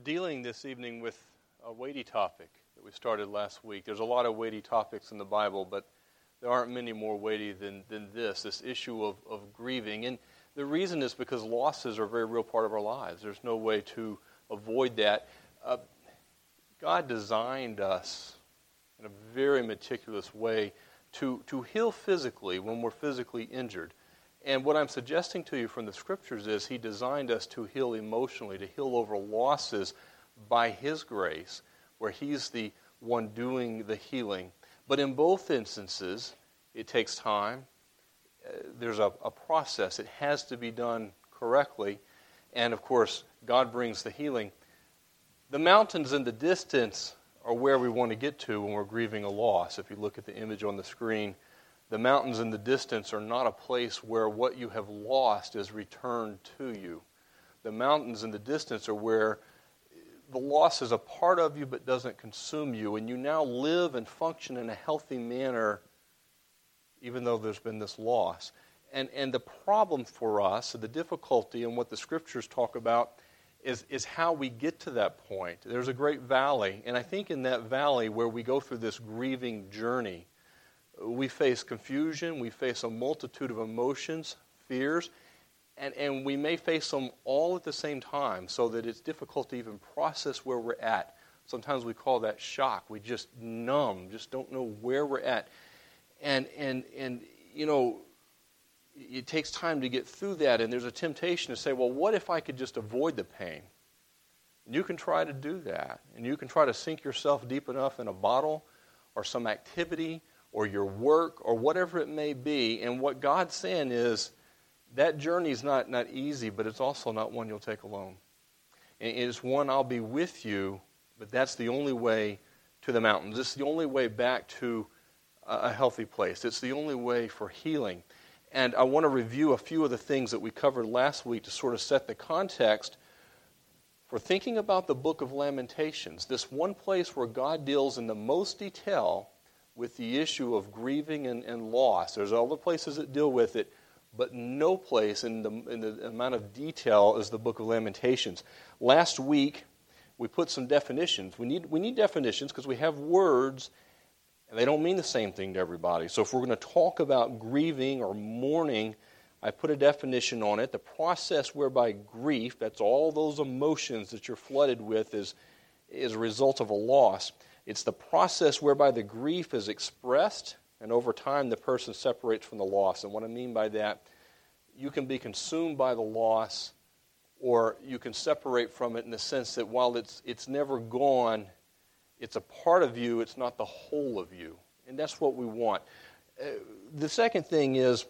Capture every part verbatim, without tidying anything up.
dealing this evening with a weighty topic that we started last week. There's a lot of weighty topics in the Bible, but there aren't many more weighty than, than this, this issue of, of grieving. And the reason is because losses are a very real part of our lives. There's no way to avoid that. Uh, God designed us in a very meticulous way to, to heal physically when we're physically injured. And what I'm suggesting to you from the Scriptures is He designed us to heal emotionally, to heal over losses by His grace, where He's the one doing the healing. But in both instances, it takes time. Uh, there's a, a process. It has to be done correctly. And, of course, God brings the healing. The mountains in the distance are where we want to get to when we're grieving a loss. If you look at the image on the screen, the mountains in the distance are not a place where what you have lost is returned to you. The mountains in the distance are where the loss is a part of you but doesn't consume you, and you now live and function in a healthy manner even though there's been this loss. And and the problem for us, the difficulty and what the Scriptures talk about is, is how we get to that point. There's a great valley, and I think in that valley where we go through this grieving journey, we face confusion, we face a multitude of emotions, fears, and, and we may face them all at the same time so that it's difficult to even process where we're at. Sometimes we call that shock. We just numb, just don't know where we're at. And, and, and you know, it takes time to get through that, and there's a temptation to say, well, what if I could just avoid the pain? And you can try to do that, and you can try to sink yourself deep enough in a bottle or some activity or your work, or whatever it may be. And what God's saying is that journey is not, not easy, but it's also not one you'll take alone. And it's one I'll be with you, but that's the only way to the mountains. It's the only way back to a healthy place. It's the only way for healing. And I want to review a few of the things that we covered last week to sort of set the context for thinking about the book of Lamentations, this one place where God deals in the most detail with the issue of grieving and, and loss. There's other places that deal with it, but no place in the, in the amount of detail is the book of Lamentations. Last week, we put some definitions. We need, we need definitions because we have words, and they don't mean the same thing to everybody. So if we're going to talk about grieving or mourning, I put a definition on it. The process whereby grief, that's all those emotions that you're flooded with, is, is a result of a loss. It's the process whereby the grief is expressed, and over time the person separates from the loss. And what I mean by that, you can be consumed by the loss, or you can separate from it in the sense that while it's it's never gone, it's a part of you, it's not the whole of you. And that's what we want. Uh, the second thing is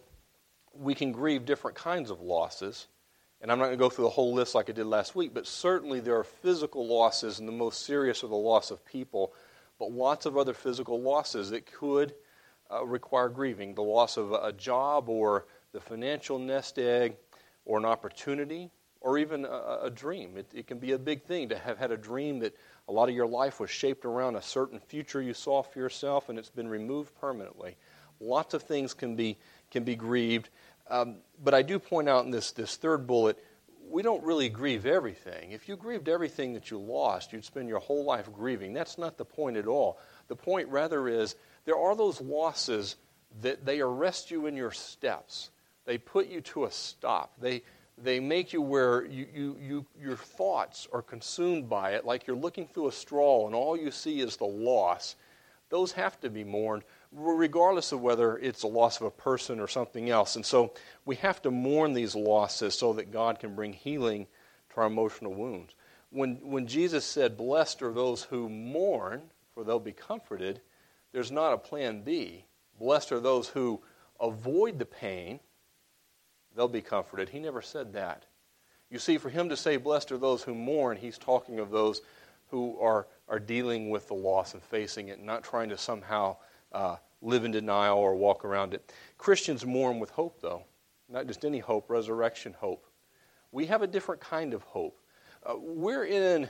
we can grieve different kinds of losses. And I'm not going to go through the whole list like I did last week, but certainly there are physical losses, and the most serious are the loss of people, but lots of other physical losses that could uh, require grieving. The loss of a job, or the financial nest egg, or an opportunity, or even a, a dream. It, it can be a big thing to have had a dream that a lot of your life was shaped around a certain future you saw for yourself, and it's been removed permanently. Lots of things can be can be grieved. Um, but I do point out in this, this third bullet, we don't really grieve everything. If you grieved everything that you lost, you'd spend your whole life grieving. That's not the point at all. The point rather is there are those losses that they arrest you in your steps. They put you to a stop. They they make you where you, you, you your thoughts are consumed by it, like you're looking through a straw and all you see is the loss. Those have to be mourned, regardless of whether it's a loss of a person or something else. And so we have to mourn these losses so that God can bring healing to our emotional wounds. When when Jesus said, "Blessed are those who mourn, for they'll be comforted," there's not a plan B. Blessed are those who avoid the pain, they'll be comforted. He never said that. You see, for him to say, "Blessed are those who mourn," he's talking of those who are, are dealing with the loss and facing it, and not trying to somehow uh, live in denial or walk around it. Christians mourn with hope, though. Not just any hope, resurrection hope. We have a different kind of hope. Uh, we're in,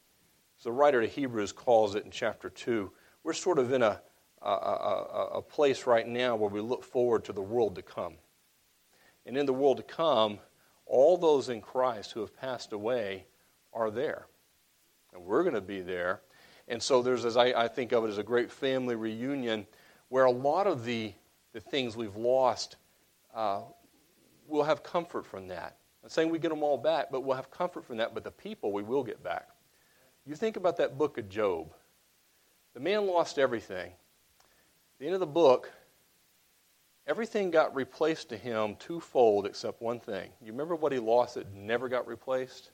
as the writer to Hebrews calls it in chapter two, we're sort of in a, a, a, a place right now where we look forward to the world to come. And in the world to come, all those in Christ who have passed away are there. and we're going to be there. And so there's, as I, I think of it, as a great family reunion where a lot of the, the things we've lost, uh, we'll have comfort from that. I'm not saying we get them all back, but we'll have comfort from that. But the people we will get back. You think about that book of Job. The man lost everything. At the end of the book, everything got replaced to him twofold except one thing. You remember what he lost that never got replaced?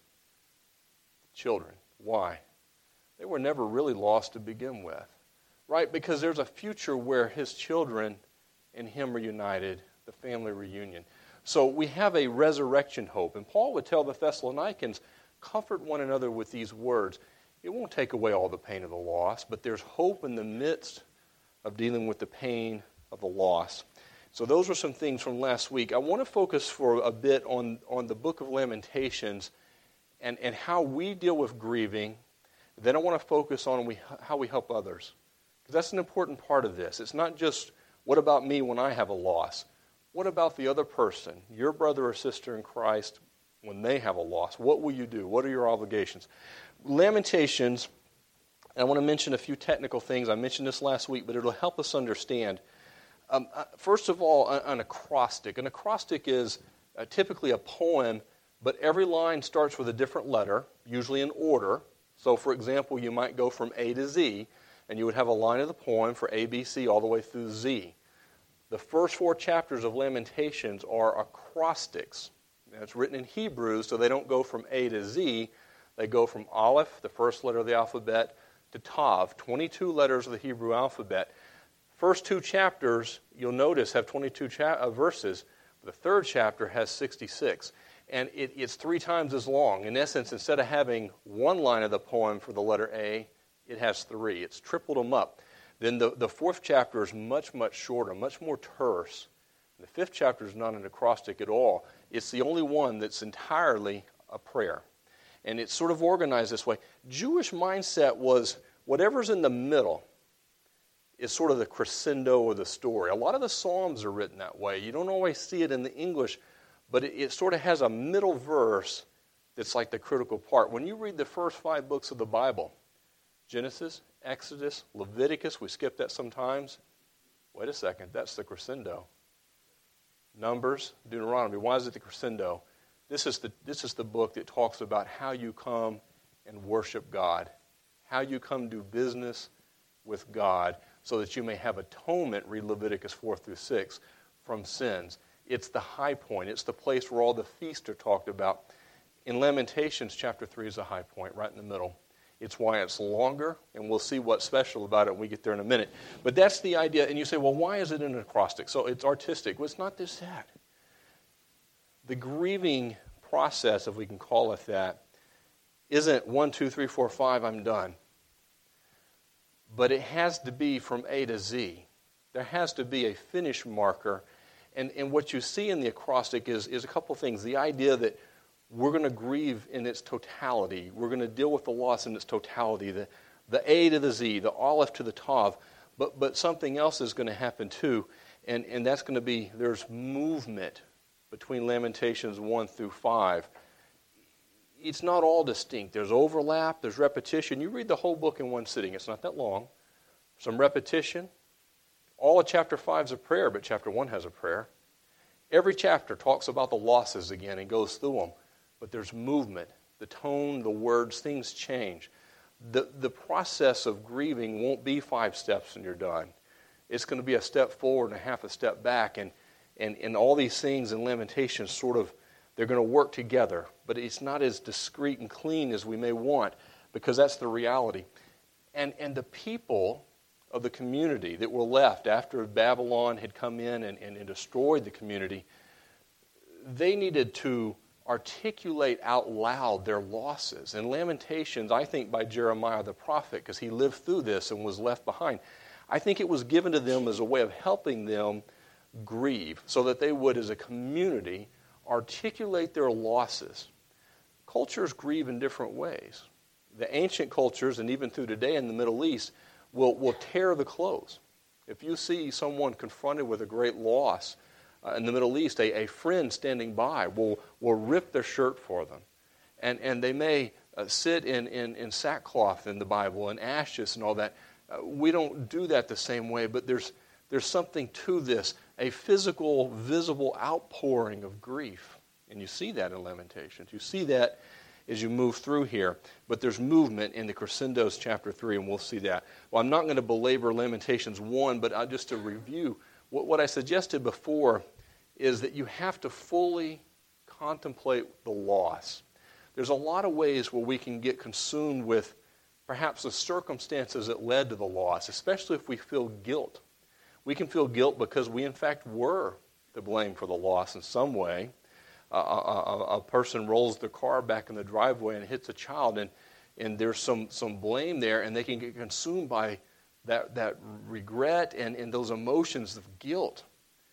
Children. Why? They were never really lost to begin with. Right? Because there's a future where his children and him are united, the family reunion. So we have a resurrection hope. And Paul would tell the Thessalonians, comfort one another with these words. It won't take away all the pain of the loss, but there's hope in the midst of dealing with the pain of the loss. So those were some things from last week. I want to focus for a bit on, on the book of Lamentations and, and how we deal with grieving. Then I want to focus on we, how we help others. Because that's an important part of this. It's not just, what about me when I have a loss? What about the other person, your brother or sister in Christ, when they have a loss? What will you do? What are your obligations? Lamentations, I want to mention a few technical things. I mentioned this last week, but it'll help us understand. Um, uh, first of all, an acrostic. An acrostic is uh, typically a poem, but every line starts with a different letter, usually in order. So, for example, you might go from A to Z, and you would have a line of the poem for A, B, C, all the way through Z. The first four chapters of Lamentations are acrostics. Now, it's written in Hebrew, so they don't go from A to Z. They go from Aleph, the first letter of the alphabet, to Tav, twenty-two letters of the Hebrew alphabet. First two chapters, you'll notice, have twenty-two cha- uh, verses. The third chapter has sixty-six. And it, it's three times as long. In essence, instead of having one line of the poem for the letter A, it has three. It's tripled them up. Then the, the fourth chapter is much, much shorter, much more terse. The fifth chapter is not an acrostic at all. It's the only one that's entirely a prayer. And it's sort of organized this way. Jewish mindset was whatever's in the middle is sort of the crescendo of the story. A lot of the Psalms are written that way. You don't always see it in the English, but it, it sort of has a middle verse that's like the critical part. When you read the first five books of the Bible, Genesis, Exodus, Leviticus, we skip that sometimes. Wait a second, that's the crescendo. Numbers, Deuteronomy, why is it the crescendo? This is the this is the book that talks about how you come and worship God, how you come do business with God so that you may have atonement, read Leviticus four through six, from sins. It's the high point. It's the place where all the feasts are talked about. In Lamentations, chapter three is a high point, right in the middle. It's why it's longer, and we'll see what's special about it when we get there in a minute. But that's the idea. And you say, well, why is it an acrostic? So it's artistic. Well, it's not just that. The grieving process, if we can call it that, isn't one, two, three, four, five, I'm done. But it has to be from A to Z. There has to be a finish marker. And, and what you see in the acrostic is, is a couple things. The idea that we're going to grieve in its totality. We're going to deal with the loss in its totality. The, the A to the Z, the Aleph to the Tav. But, but something else is going to happen too. And, and that's going to be, there's movement between Lamentations one through five. It's not all distinct. There's overlap. There's repetition. You read the whole book in one sitting. It's not that long. Some repetition. All of chapter five is a prayer, but chapter one has a prayer. Every chapter talks about the losses again and goes through them. But there's movement. The tone, the words, things change. The, the process of grieving won't be five steps and you're done. It's going to be a step forward and a half a step back. And, and, and all these things in Lamentations sort of, they're going to work together. But it's not as discreet and clean as we may want because that's the reality. And, and the people of the community that were left after Babylon had come in and, and, and destroyed the community, they needed to articulate out loud their losses. And Lamentations, I think by Jeremiah the prophet, because he lived through this and was left behind, I think it was given to them as a way of helping them grieve so that they would, as a community, articulate their losses. Cultures grieve in different ways. The ancient cultures, and even through today in the Middle East, will, will tear the clothes. If you see someone confronted with a great loss uh, in the Middle East, a, a friend standing by will, will rip their shirt for them. And, and they may uh, sit in, in, in sackcloth in the Bible and ashes and all that. Uh, we don't do that the same way, but there's there's something to this, a physical, visible outpouring of grief. And you see that in Lamentations. You see that as you move through here. But there's movement in the crescendos, chapter three, and we'll see that. Well, I'm not going to belabor Lamentations one, but I'll just to review, what, what I suggested before is that you have to fully contemplate the loss. There's a lot of ways where we can get consumed with perhaps the circumstances that led to the loss, especially if we feel guilt. We can feel guilt because we, in fact, were to blame for the loss in some way. Uh, a, a, a person rolls their car back in the driveway and hits a child, and, and there's some, some blame there, and they can get consumed by that, that regret and, and those emotions of guilt.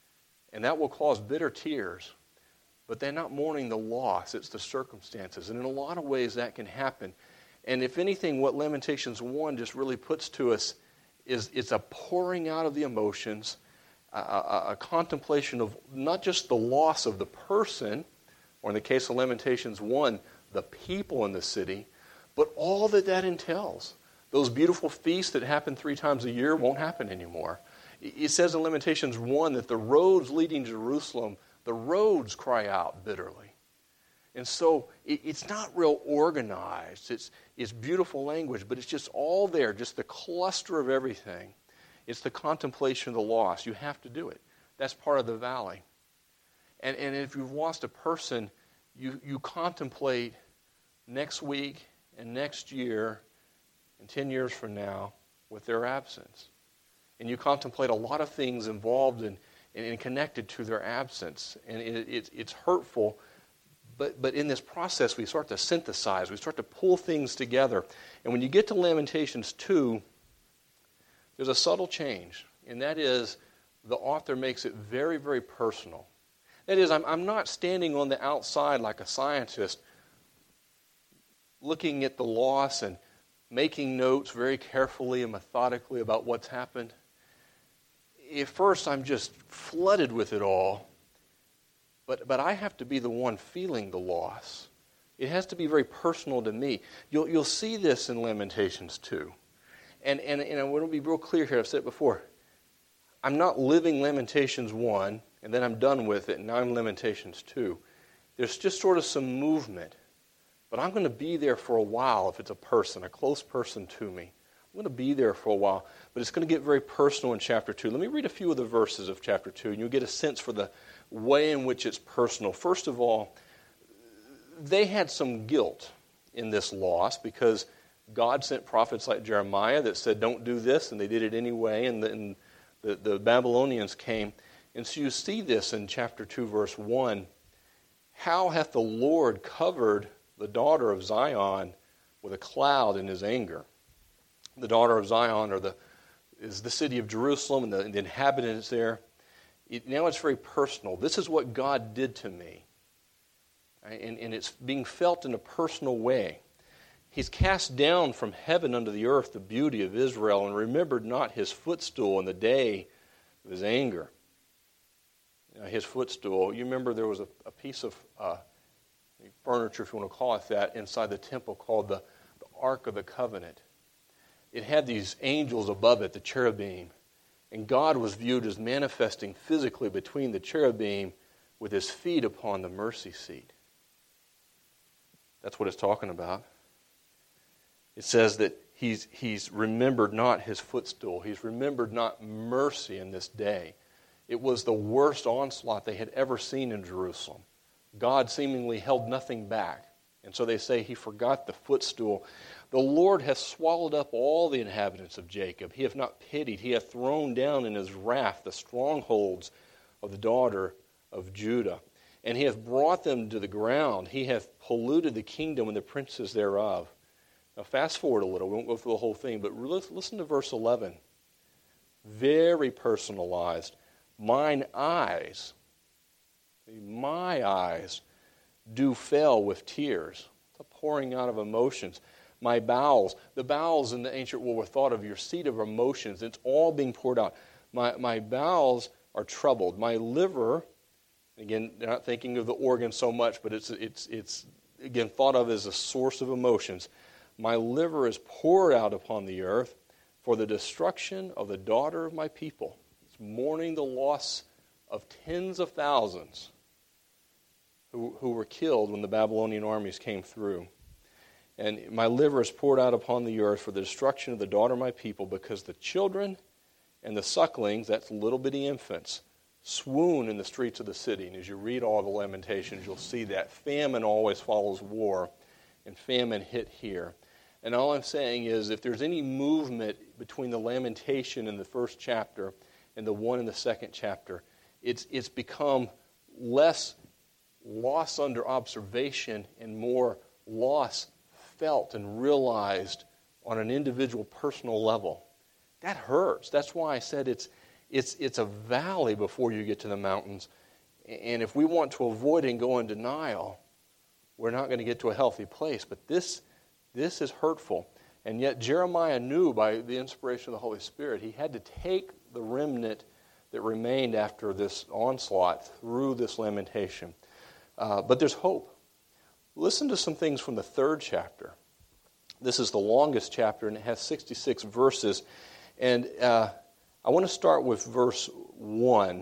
And that will cause bitter tears. But they're not mourning the loss, it's the circumstances. And in a lot of ways that can happen. And if anything, what Lamentations one just really puts to us is it's a pouring out of the emotions, a, a, a contemplation of not just the loss of the person, or in the case of Lamentations one, the people in the city, but all that that entails. Those beautiful feasts that happen three times a year won't happen anymore. It says in Lamentations one that the roads leading to Jerusalem, the roads cry out bitterly. And so it, it's not real organized. It's, it's beautiful language, but it's just all there, just the cluster of everything. It's the contemplation of the loss. You have to do it. That's part of the valley. And, and if you've lost a person, you, you contemplate next week and next year and ten years from now with their absence. And you contemplate a lot of things involved in, in, in connected to their absence. And it, it, it's hurtful. But, but in this process, we start to synthesize. We start to pull things together. And when you get to Lamentations two, there's a subtle change. And that is the author makes it very, very personal. That is, I'm, I'm not standing on the outside like a scientist looking at the loss and making notes very carefully and methodically about what's happened. At first, I'm just flooded with it all. But but I have to be the one feeling the loss. It has to be very personal to me. You'll you'll see this in Lamentations two. And, and, and I want to be real clear here. I've said it before. I'm not living Lamentations one, and then I'm done with it, and now I'm Lamentations two. There's just sort of some movement. But I'm going to be there for a while if it's a person, a close person to me. I'm going to be there for a while. But it's going to get very personal in chapter two. Let me read a few of the verses of chapter two, and you'll get a sense for the way in which it's personal. First of all, they had some guilt in this loss because God sent prophets like Jeremiah that said, don't do this, and they did it anyway, and the, and the, the Babylonians came. And so you see this in chapter two, verse one. How hath the Lord covered the daughter of Zion with a cloud in his anger? The daughter of Zion are the, is the city of Jerusalem and the, and the inhabitants there. It, now it's very personal. This is what God did to me. Right? And, and it's being felt in a personal way. He's cast down from heaven unto the earth the beauty of Israel and remembered not his footstool in the day of his anger. You know, his footstool, you remember there was a, a piece of uh, furniture, if you want to call it that, inside the temple called the, the Ark of the Covenant. It had these angels above it, the cherubim. And God was viewed as manifesting physically between the cherubim with his feet upon the mercy seat. That's what it's talking about. It says that he's, he's remembered not his footstool. He's remembered not mercy in this day. It was the worst onslaught they had ever seen in Jerusalem. God seemingly held nothing back. And so they say he forgot the footstool. The Lord hath swallowed up all the inhabitants of Jacob. He hath not pitied. He hath thrown down in his wrath the strongholds of the daughter of Judah. And he hath brought them to the ground. He hath polluted the kingdom and the princes thereof. Now fast forward a little. We won't go through the whole thing. But listen to verse eleven. Very personalized. Mine eyes, my eyes, do fail with tears. It's a pouring out of emotions. My bowels, the bowels in the ancient world were thought of your seat of emotions. It's all being poured out. My, my bowels are troubled. My liver, again, they're not thinking of the organ so much, but it's it's it's again, thought of as a source of emotions. My liver is poured out upon the earth for the destruction of the daughter of my people. It's mourning the loss of tens of thousands who, who were killed when the Babylonian armies came through. And my liver is poured out upon the earth for the destruction of the daughter of my people, because the children and the sucklings, that's little bitty infants, swoon in the streets of the city. And as you read all the Lamentations, you'll see that famine always follows war, and famine hit here. And all I'm saying is, if there's any movement between the lamentation in the first chapter and the one in the second chapter, it's it's become less loss under observation and more loss felt and realized on an individual personal level. That hurts. That's why I said it's it's it's a valley before you get to the mountains. And if we want to avoid and go in denial, we're not going to get to a healthy place. But this this is hurtful. And yet Jeremiah knew by the inspiration of the Holy Spirit, he had to take the remnant that remained after this onslaught through this lamentation. Uh, but there's hope. Listen to some things from the third chapter. This is the longest chapter, and it has sixty-six verses. And uh, I want to start with verse one.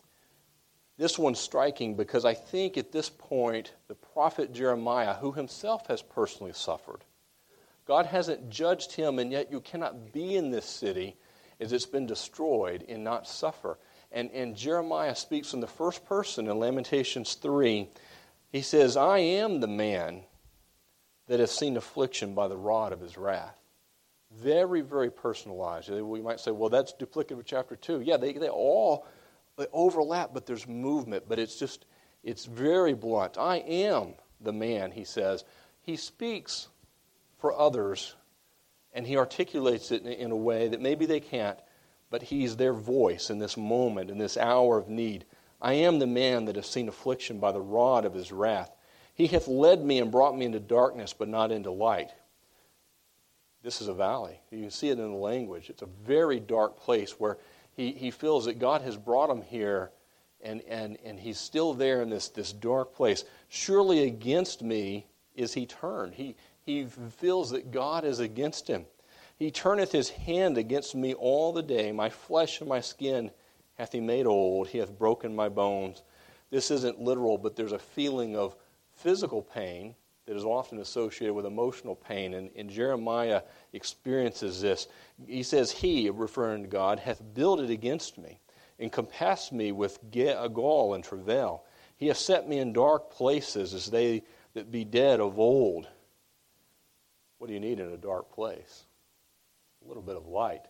This one's striking because I think at this point, the prophet Jeremiah, who himself has personally suffered, God hasn't judged him, and yet you cannot be in this city as it's been destroyed and not suffer. And, and Jeremiah speaks in the first person in Lamentations three. He says, I am the man that has seen affliction by the rod of his wrath. Very, very personalized. We might say, well, that's duplicative of chapter two. Yeah, they, they all they overlap, but there's movement. But it's just, it's very blunt. I am the man, he says. He speaks for others, and he articulates it in, in a way that maybe they can't, but he's their voice in this moment, in this hour of need. I am the man that has seen affliction by the rod of his wrath. He hath led me and brought me into darkness, but not into light. This is a valley. You can see it in the language. It's a very dark place where he, he feels that God has brought him here, and, and, and he's still there in this, this dark place. Surely against me is he turned. He, he feels that God is against him. He turneth his hand against me all the day. My flesh and my skin hath he made old. He hath broken my bones. This isn't literal, but there's a feeling of physical pain that is often associated with emotional pain. And, and Jeremiah experiences this. He says, he, referring to God, hath builded against me, and compassed me with gall and travail. He hath set me in dark places, as they that be dead of old. What do you need in a dark place? A little bit of light.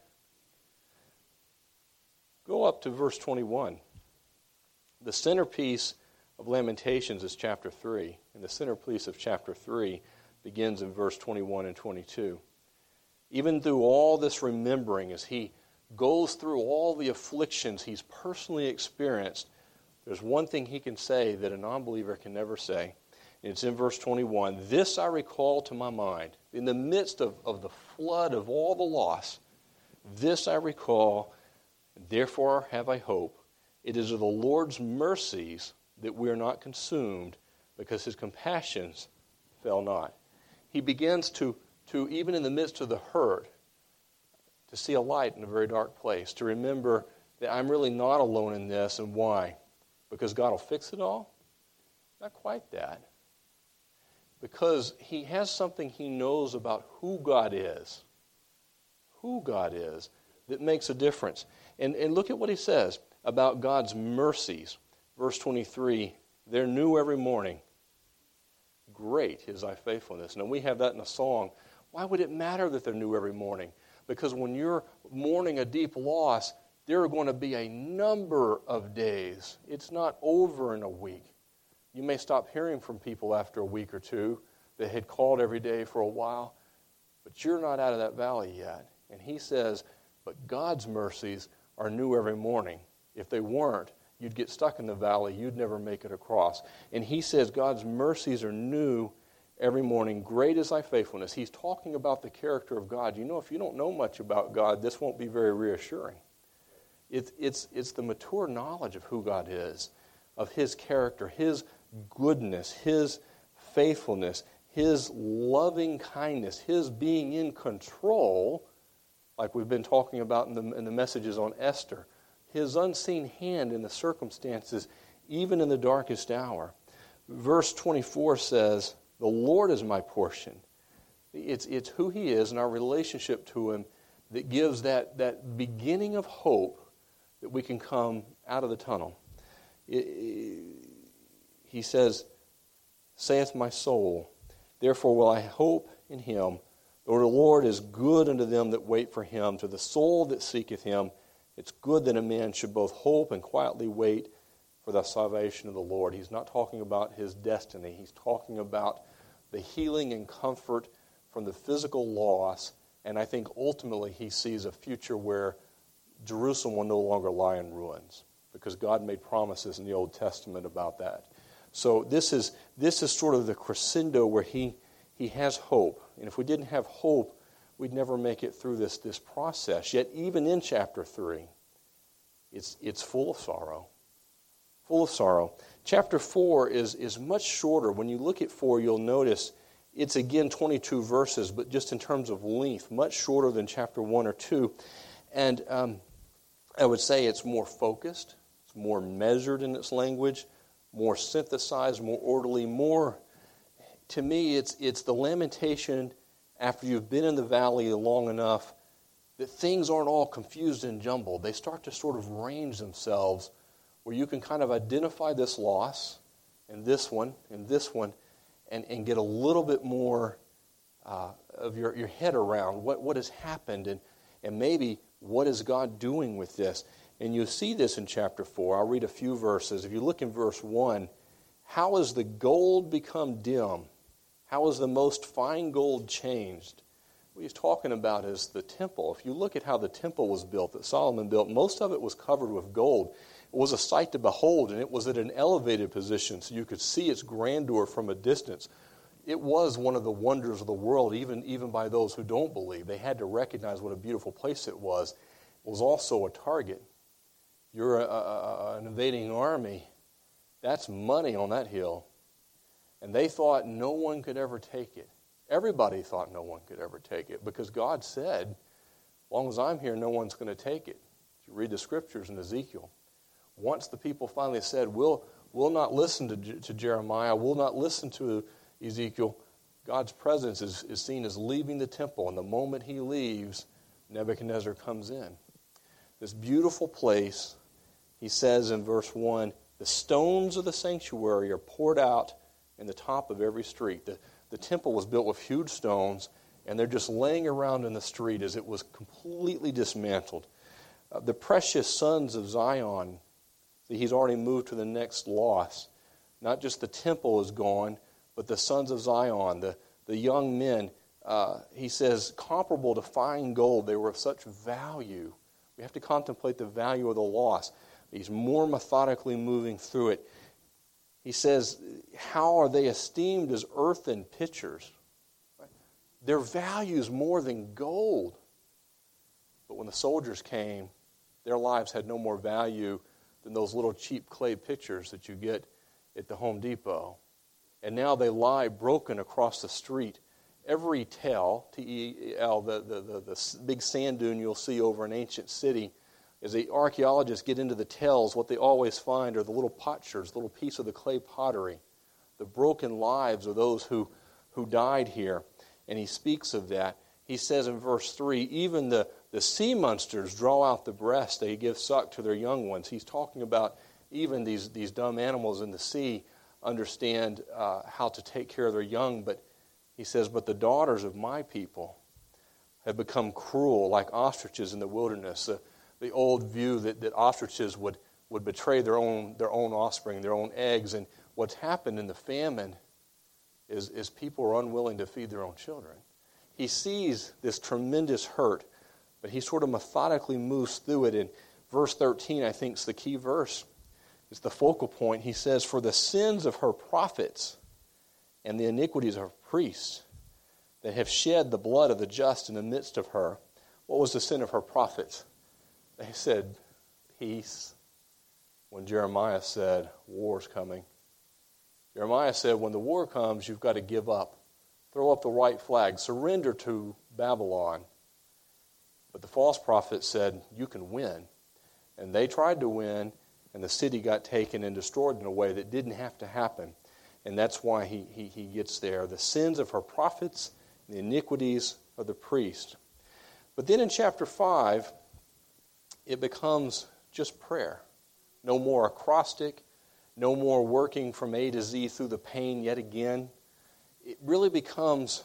Go up to verse twenty-one. The centerpiece of Lamentations is chapter three, and the centerpiece of chapter three begins in verse twenty-one and twenty-two. Even through all this remembering, as he goes through all the afflictions he's personally experienced, there's one thing he can say that a non-believer can never say. And it's in verse twenty-one. This I recall to my mind. In the midst of, of the flood of all the loss, this I recall, therefore have I hope. It is of the Lord's mercies that we are not consumed, because his compassions fail not. He begins to, to, even in the midst of the hurt, to see a light in a very dark place, to remember that I'm really not alone in this. And why? Because God will fix it all? Not quite that. Because he has something he knows about who God is, who God is, that makes a difference. And, and look at what he says about God's mercies. Verse twenty-three, they're new every morning. Great is thy faithfulness. Now we have that in a song. Why would it matter that they're new every morning? Because when you're mourning a deep loss, there are going to be a number of days. It's not over in a week. You may stop hearing from people after a week or two that had called every day for a while, but you're not out of that valley yet. And he says, but God's mercies are new every morning. If they weren't, you'd get stuck in the valley. You'd never make it across. And he says God's mercies are new every morning. Great is thy faithfulness. He's talking about the character of God. You know, if you don't know much about God, this won't be very reassuring. It's, it's, it's the mature knowledge of who God is, of his character, his goodness, his faithfulness, His loving kindness, His being in control, like we've been talking about in the, in the messages on Esther, His unseen hand in the circumstances, even in the darkest hour. Verse twenty-four says, the Lord is my portion. It's, it's who He is and our relationship to Him that gives that, that beginning of hope that we can come out of the tunnel. It, it, he says, saith my soul, therefore will I hope in Him. For the Lord is good unto them that wait for Him, to the soul that seeketh Him. It's good that a man should both hope and quietly wait for the salvation of the Lord. He's not talking about his destiny. He's talking about the healing and comfort from the physical loss. And I think ultimately he sees a future where Jerusalem will no longer lie in ruins, because God made promises in the Old Testament about that. So this is this is sort of the crescendo where he he has hope. And if we didn't have hope, we'd never make it through this, this process. Yet even in chapter three, it's it's full of sorrow. Full of sorrow. Chapter four is, is much shorter. When you look at four, you'll notice it's again twenty-two verses, but just in terms of length, much shorter than chapter one or two. And um, I would say it's more focused, it's more measured in its language, more synthesized, more orderly, more, to me, it's it's the lamentation after you've been in the valley long enough that things aren't all confused and jumbled. They start to sort of range themselves where you can kind of identify this loss and this one and this one and, and get a little bit more uh, of your, your head around what, what has happened and, and maybe what is God doing with this. And you see this in chapter four. I'll read a few verses. If you look in verse one, how has the gold become dim? How is the most fine gold changed? What he's talking about is the temple. If you look at how the temple was built, that Solomon built, most of it was covered with gold. It was a sight to behold, and it was at an elevated position, so you could see its grandeur from a distance. It was one of the wonders of the world, even, even by those who don't believe. They had to recognize what a beautiful place it was. It was also a target. You're a, a, an invading army. That's money on that hill. And they thought no one could ever take it. Everybody thought no one could ever take it because God said, as long as I'm here, no one's going to take it. You read the scriptures in Ezekiel. Once the people finally said, we'll, we'll not listen to, to Jeremiah, we'll not listen to Ezekiel, God's presence is, is seen as leaving the temple. And the moment he leaves, Nebuchadnezzar comes in. This beautiful place, he says in verse one, the stones of the sanctuary are poured out in the top of every street. The, the temple was built with huge stones, and they're just laying around in the street as it was completely dismantled. Uh, the precious sons of Zion, see, he's already moved to the next loss. Not just the temple is gone, but the sons of Zion, the, the young men, uh, he says, comparable to fine gold. They were of such value. We have to contemplate the value of the loss. He's more methodically moving through it. He says, how are they esteemed as earthen pitchers? Their value is more than gold. But when the soldiers came, their lives had no more value than those little cheap clay pitchers that you get at the Home Depot. And now they lie broken across the street. Every tell, T E L, the, the, the, the big sand dune you'll see over an ancient city, as the archaeologists get into the tells, what they always find are the little potsherds, little piece of the clay pottery, the broken lives of those who, who died here. And he speaks of that. He says in verse three, even the, the sea monsters draw out the breast, they give suck to their young ones. He's talking about even these, these dumb animals in the sea understand uh, how to take care of their young. But he says, but the daughters of my people have become cruel like ostriches in the wilderness. Uh, the old view that, that ostriches would, would betray their own their own offspring, their own eggs. And what's happened in the famine is, is people are unwilling to feed their own children. He sees this tremendous hurt, but he sort of methodically moves through it. In verse thirteen, I think, is the key verse. It's the focal point. He says, for the sins of her prophets and the iniquities of her priests that have shed the blood of the just in the midst of her. What was the sin of her prophets? They said, peace. When Jeremiah said, war's coming. Jeremiah said, when the war comes, you've got to give up. Throw up the white flag. Surrender to Babylon. But the false prophet said, you can win. And they tried to win, and the city got taken and destroyed in a way that didn't have to happen. And that's why he, he, he gets there. The sins of her prophets, and the iniquities of the priest. But then in chapter five, it becomes just prayer. No more acrostic, no more working from A to Z through the pain yet again. It really becomes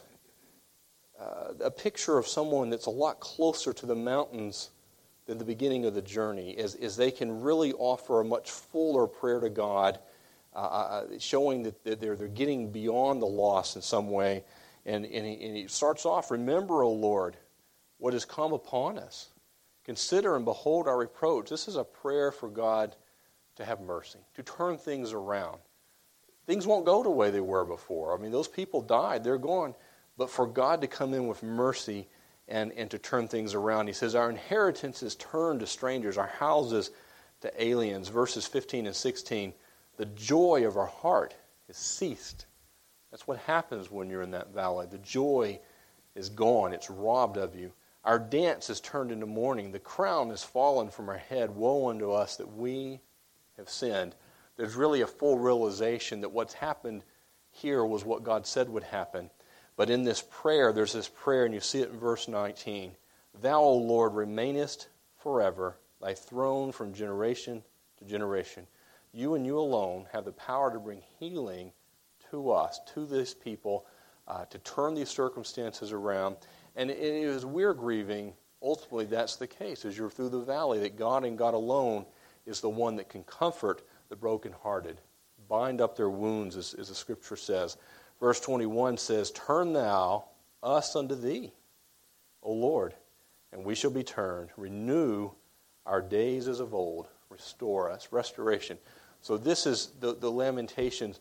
uh, a picture of someone that's a lot closer to the mountains than the beginning of the journey, as, as they can really offer a much fuller prayer to God, uh, showing that they're, they're getting beyond the loss in some way. And, and, he, and he starts off, remember, O Lord, what has come upon us. Consider and behold our reproach. This is a prayer for God to have mercy, to turn things around. Things won't go the way they were before. I mean, those people died. They're gone. But for God to come in with mercy and, and to turn things around. He says, our inheritance is turned to strangers, our houses to aliens. Verses fifteen and sixteen, the joy of our heart has ceased. That's what happens when you're in that valley. The joy is gone. It's robbed of you. Our dance is turned into mourning. The crown has fallen from our head. Woe unto us that we have sinned. There's really a full realization that what's happened here was what God said would happen. But in this prayer, there's this prayer, and you see it in verse nineteen. Thou, O Lord, remainest forever, thy throne from generation to generation. You and you alone have the power to bring healing to us, to this people, uh, to turn these circumstances around. And it is we're grieving, ultimately that's the case, as you're through the valley, that God and God alone is the one that can comfort the brokenhearted, bind up their wounds, as, as the Scripture says. Verse twenty-one says, turn thou us unto thee, O Lord, and we shall be turned. Renew our days as of old. Restore us. Restoration. So this is the, the Lamentations.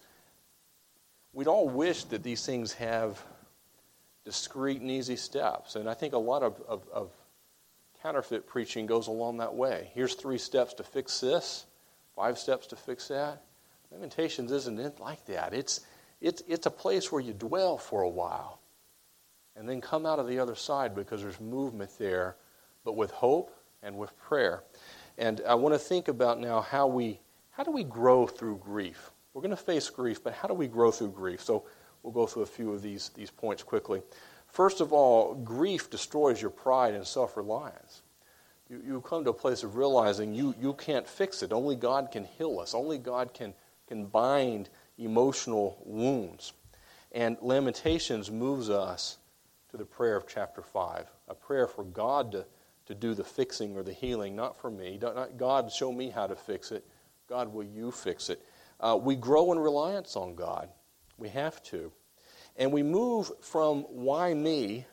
We'd all wish that these things have discreet and easy steps. And I think a lot of, of, of counterfeit preaching goes along that way. Here's three steps to fix this, five steps to fix that. Lamentations isn't like that. It's It's, it's a place where you dwell for a while and then come out of the other side because there's movement there, but with hope and with prayer. And I want to think about now how we, how do we grow through grief? We're going to face grief, but how do we grow through grief? So we'll go through a few of these, these points quickly. First of all, grief destroys your pride and self-reliance. You, you come to a place of realizing you, you can't fix it. Only God can heal us. Only God can, can bind emotional wounds. And Lamentations moves us to the prayer of chapter five, a prayer for God to, to do the fixing or the healing, not for me. Not, God, show me how to fix it. God, will you fix it? Uh, we grow in reliance on God. We have to. And we move from why me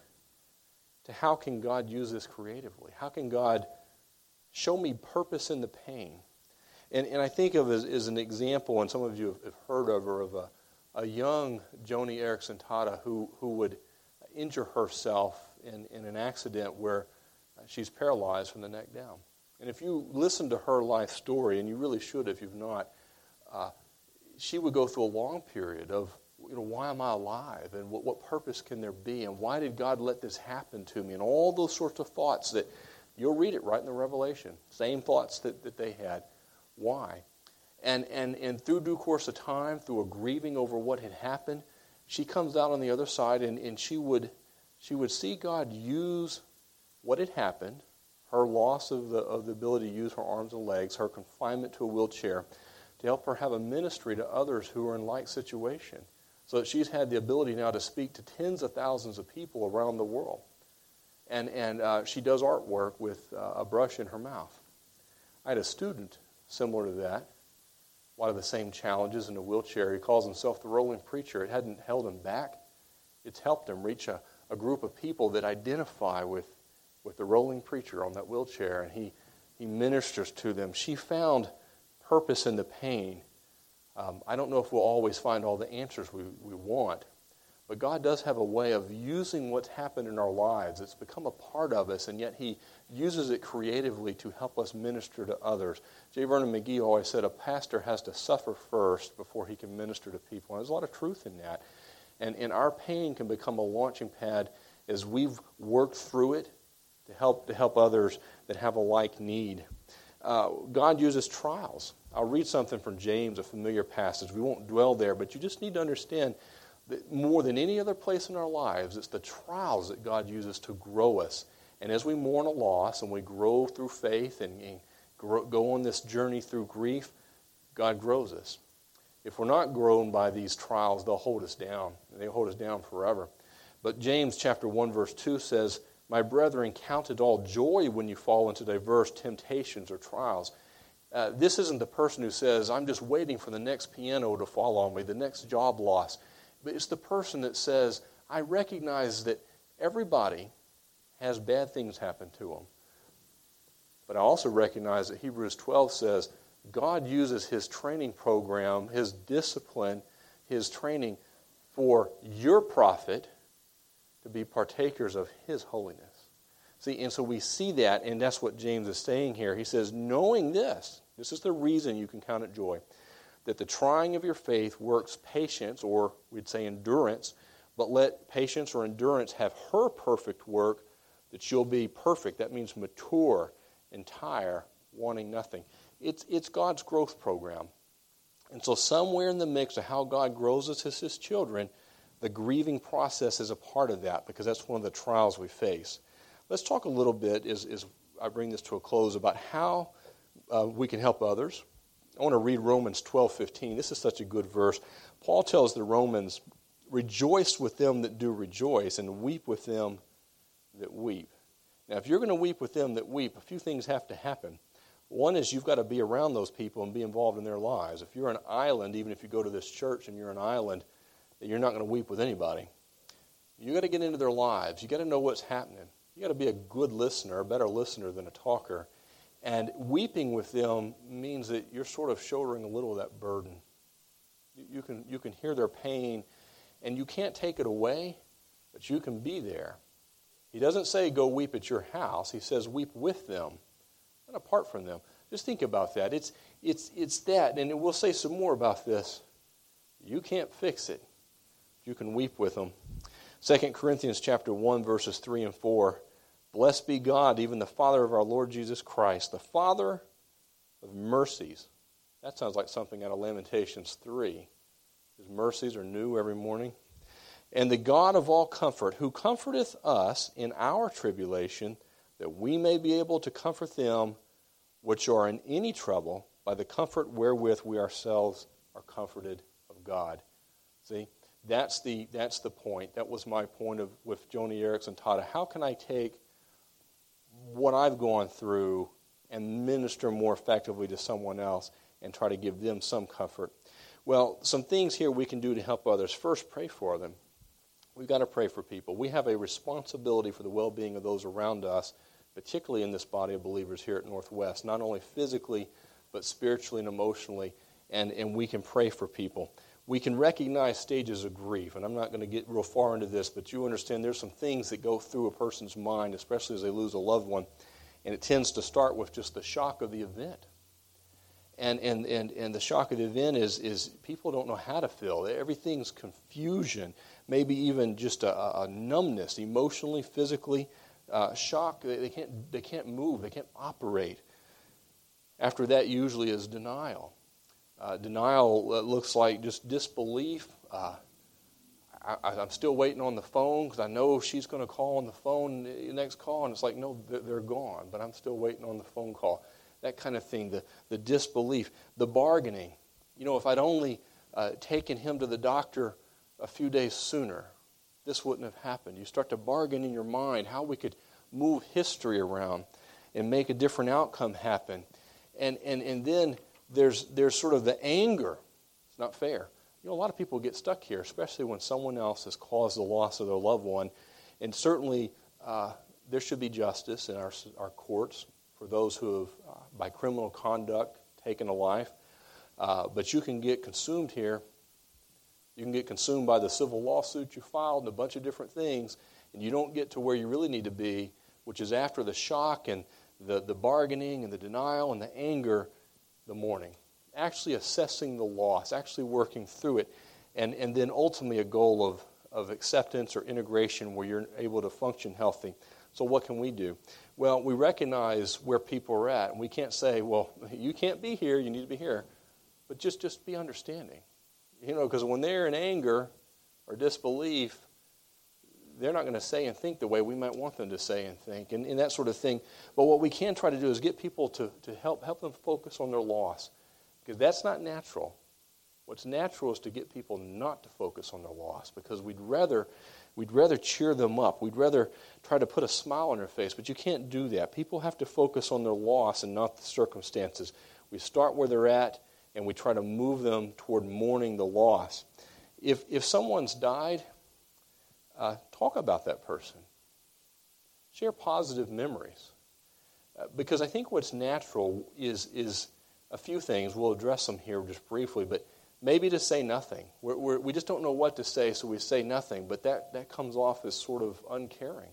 to how can God use this creatively? How can God show me purpose in the pain? And, and I think of as, as an example, and some of you have heard of her, of a, a young Joni Eareckson Tada who, who would injure herself in, in an accident where she's paralyzed from the neck down. And if you listen to her life story, and you really should if you've not, uh, she would go through a long period of, you know, why am I alive? And what, what purpose can there be? And why did God let this happen to me? And all those sorts of thoughts that you'll read it right in the Revelation. Same thoughts that, that they had. Why? And, and and through due course of time, through a grieving over what had happened, she comes out on the other side, and, and she would she would see God use what had happened, her loss of the of the ability to use her arms and legs, her confinement to a wheelchair, to help her have a ministry to others who are in like situation. So that she's had the ability now to speak to tens of thousands of people around the world. And, and uh, she does artwork with uh, a brush in her mouth. I had a student similar to that. A lot of the same challenges in a wheelchair. He calls himself the rolling preacher. It hadn't held him back. It's helped him reach a, a group of people that identify with, with the rolling preacher on that wheelchair, and he, he ministers to them. She found purpose in the pain. Um, I don't know if we'll always find all the answers we, we want, But God does have a way of using what's happened in our lives. It's become a part of us, and yet He uses it creatively to help us minister to others. J. Vernon McGee always said a pastor has to suffer first before he can minister to people. And there's a lot of truth in that. And, and our pain can become a launching pad as we've worked through it to help to help others that have a like need. Uh, God uses trials. I'll read something from James, a familiar passage. We won't dwell there, but you just need to understand that more than any other place in our lives, it's the trials that God uses to grow us. And as we mourn a loss and we grow through faith and, and grow, go on this journey through grief, God grows us. If we're not grown by these trials, they'll hold us down. They'll hold us down forever. But James chapter one verse two says, "My brethren, count it all joy when you fall into diverse temptations or trials." Uh, this isn't the person who says, "I'm just waiting for the next piano to fall on me, the next job loss." But it's the person that says, "I recognize that everybody has bad things happen to them. But I also recognize that Hebrews twelve says God uses His training program, His discipline, His training for your profit to be partakers of His holiness." See, and so we see that, and that's what James is saying here. He says, knowing this, this is the reason you can count it joy, that the trying of your faith works patience, or we'd say endurance, but let patience or endurance have her perfect work, that you'll be perfect. That means mature, entire, wanting nothing. It's, it's God's growth program. And so somewhere in the mix of how God grows us as His children, the grieving process is a part of that, because that's one of the trials we face. Let's talk a little bit, as, as I bring this to a close, about how uh, we can help others. I want to read Romans twelve fifteen. This is such a good verse. Paul tells the Romans, "Rejoice with them that do rejoice, and weep with them that weep." Now, if you're going to weep with them that weep, a few things have to happen. One is you've got to be around those people and be involved in their lives. If you're an island, even if you go to this church and you're an island, you're not going to weep with anybody. You've got to get into their lives. You've got to know what's happening. You've got to be a good listener, a better listener than a talker. And weeping with them means that you're sort of shouldering a little of that burden. You can, you can hear their pain, and you can't take it away, but you can be there. He doesn't say go weep at your house. He says weep with them, not apart from them. Just think about that. It's, it's, it's that, and we'll say some more about this. You can't fix it. You can weep with them. Second Corinthians chapter one, verses three and four. "Blessed be God, even the Father of our Lord Jesus Christ, the Father of mercies." That sounds like something out of Lamentations three. His mercies are new every morning. "And the God of all comfort, who comforteth us in our tribulation, that we may be able to comfort them which are in any trouble, by the comfort wherewith we ourselves are comforted of God." See, that's the that's the point. That was my point of with Joni Eareckson Tada. How can I take what I've gone through and minister more effectively to someone else and try to give them some comfort? Well, some things here we can do to help others. First, pray for them. We've got to pray for people. We have a responsibility for the well-being of those around us, particularly in this body of believers here at Northwest, not only physically, but spiritually and emotionally, and, and we can pray for people. We can recognize stages of grief, and I'm not going to get real far into this, but you understand there's some things that go through a person's mind, especially as they lose a loved one, and it tends to start with just the shock of the event. And and and, and the shock of the event is, is people don't know how to feel. Everything's confusion, maybe even just a, a numbness, emotionally, physically, uh, shock. They, they can't they can't move, they can't operate. After that usually is denial. Uh, denial uh, looks like just disbelief. Uh, I, I'm still waiting on the phone because I know she's going to call on the phone the next call, and it's like, no, they're, they're gone, but I'm still waiting on the phone call. That kind of thing, the, the disbelief, the bargaining. You know, if I'd only uh, taken him to the doctor a few days sooner, this wouldn't have happened. You start to bargain in your mind how we could move history around and make a different outcome happen. And and and then there's there's sort of the anger. It's not fair. You know, a lot of people get stuck here, especially when someone else has caused the loss of their loved one. And certainly uh, there should be justice in our our courts for those who have, uh, by criminal conduct, taken a life. Uh, but you can get consumed here. You can get consumed by the civil lawsuit you filed and a bunch of different things, and you don't get to where you really need to be, which is after the shock and the, the bargaining and the denial and the anger, the mourning. Actually assessing the loss, actually working through it, and, and then ultimately a goal of, of acceptance or integration where you're able to function healthy. So what can we do? Well, we recognize where people are at, and we can't say, well, you can't be here, you need to be here. But just, just be understanding. You know, because when they're in anger or disbelief, they're not going to say and think the way we might want them to say and think, and, and that sort of thing. But what we can try to do is get people to, to help help them focus on their loss, because that's not natural. What's natural is to get people not to focus on their loss, because we'd rather we'd rather cheer them up. We'd rather try to put a smile on their face, but you can't do that. People have to focus on their loss and not the circumstances. We start where they're at, and we try to move them toward mourning the loss. If if someone's died, uh, talk about that person. Share positive memories. Uh, because I think what's natural is, is a few things. We'll address them here just briefly, but maybe to say nothing. We're, we're, we just don't know what to say, so we say nothing, but that, that comes off as sort of uncaring.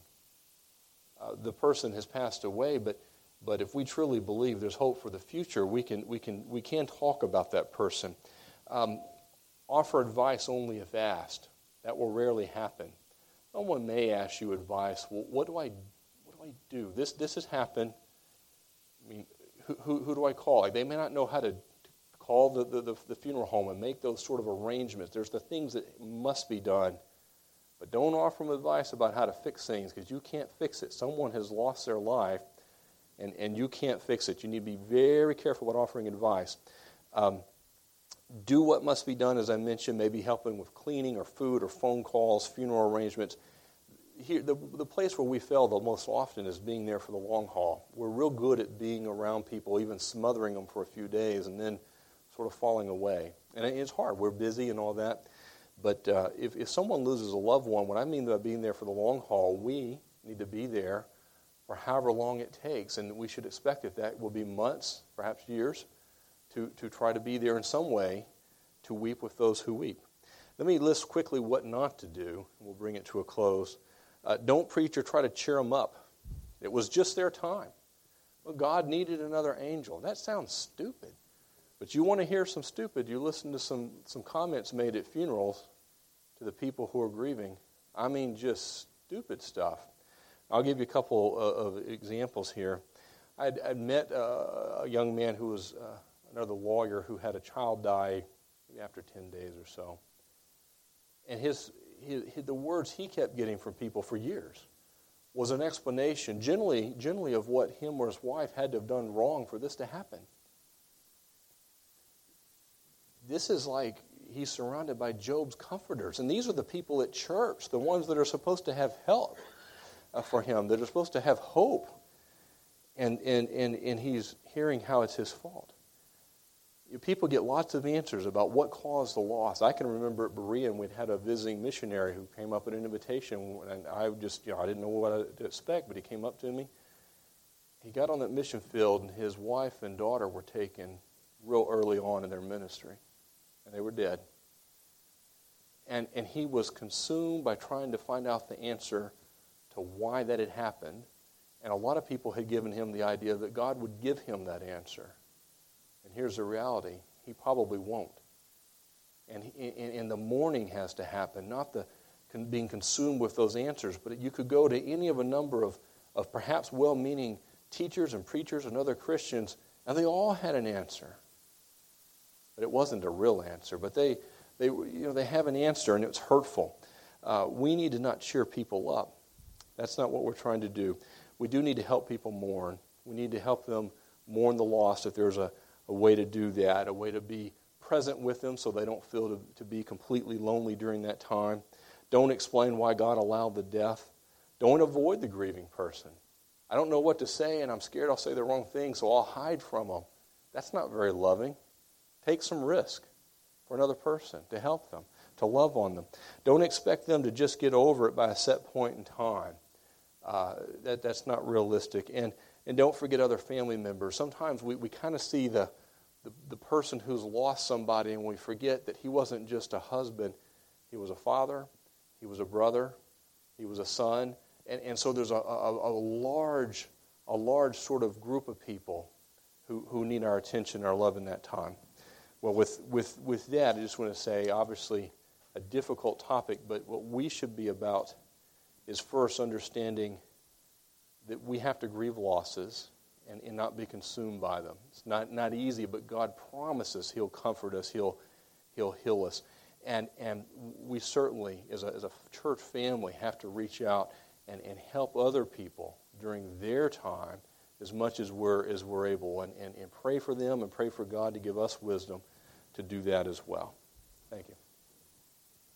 Uh, the person has passed away, but But if we truly believe there's hope for the future, we can we can we can talk about that person. Um, offer advice only if asked. That will rarely happen. Someone may ask you advice. Well, what do I what do I do? This this has happened. I mean, who who, who do I call? Like, they may not know how to call the, the, the, the funeral home and make those sort of arrangements. There's the things that must be done. But don't offer them advice about how to fix things, because you can't fix it. Someone has lost their life. And, and you can't fix it. You need to be very careful about offering advice. Um, do what must be done, as I mentioned, maybe helping with cleaning or food or phone calls, funeral arrangements. Here, the, the place where we fail the most often is being there for the long haul. We're real good at being around people, even smothering them for a few days, and then sort of falling away. And it's hard. We're busy and all that. But uh, if, if someone loses a loved one, what I mean by being there for the long haul, we need to be there for however long it takes, and we should expect that that will be months, perhaps years, to, to try to be there in some way to weep with those who weep. Let me list quickly what not to do, and we'll bring it to a close. Uh, don't preach or try to cheer them up. It was just their time. Well, God needed another angel. That sounds stupid. But you want to hear some stupid, you listen to some, some comments made at funerals to the people who are grieving. I mean, just stupid stuff. I'll give you a couple of examples here. I'd, I'd met uh, a young man who was uh, another lawyer who had a child die after ten days or so. And his, his, his the words he kept getting from people for years was an explanation, generally, generally of what him or his wife had to have done wrong for this to happen. This is like he's surrounded by Job's comforters. And these are the people at church, the ones that are supposed to have help for him, that are supposed to have hope, and, and, and, and he's hearing how it's his fault. People get lots of answers about what caused the loss. I can remember at Berean, we'd had a visiting missionary who came up at an invitation, and I just, you know, I didn't know what to expect, but he came up to me. He got on that mission field, and his wife and daughter were taken real early on in their ministry, and they were dead. And, and he was consumed by trying to find out the answer to why that had happened, and a lot of people had given him the idea that God would give him that answer. And here's the reality: he probably won't. And, he, and, and the mourning has to happen, not the con, being consumed with those answers, but you could go to any of a number of, of perhaps well-meaning teachers and preachers and other Christians, and they all had an answer. But it wasn't a real answer, but they, they, you know, they have an answer, and it's hurtful. Uh, we need to not cheer people up. That's not what we're trying to do. We do need to help people mourn. We need to help them mourn the loss if there's a, a way to do that, a way to be present with them so they don't feel to, to be completely lonely during that time. Don't explain why God allowed the death. Don't avoid the grieving person. I don't know what to say, and I'm scared I'll say the wrong thing, so I'll hide from them. That's not very loving. Take some risk for another person to help them, to love on them. Don't expect them to just get over it by a set point in time. Uh, that, that's not realistic. And and don't forget other family members. Sometimes we, we kind of see the, the, the person who's lost somebody, and we forget that he wasn't just a husband, He was a father. He was a brother. He was a son. And, and so there's a, a, a large, a large sort of group of people who, who need our attention and our love in that time. Well, with, with, with that, I just want to say, obviously, a difficult topic, but what we should be about is first understanding that we have to grieve losses and, and not be consumed by them. It's not, not easy, but God promises He'll comfort us, He'll, he'll heal us. And, and we certainly, as a, as a church family, have to reach out and, and help other people during their time as much as we're, as we're able, and, and, and pray for them and pray for God to give us wisdom to do that as well. Thank you.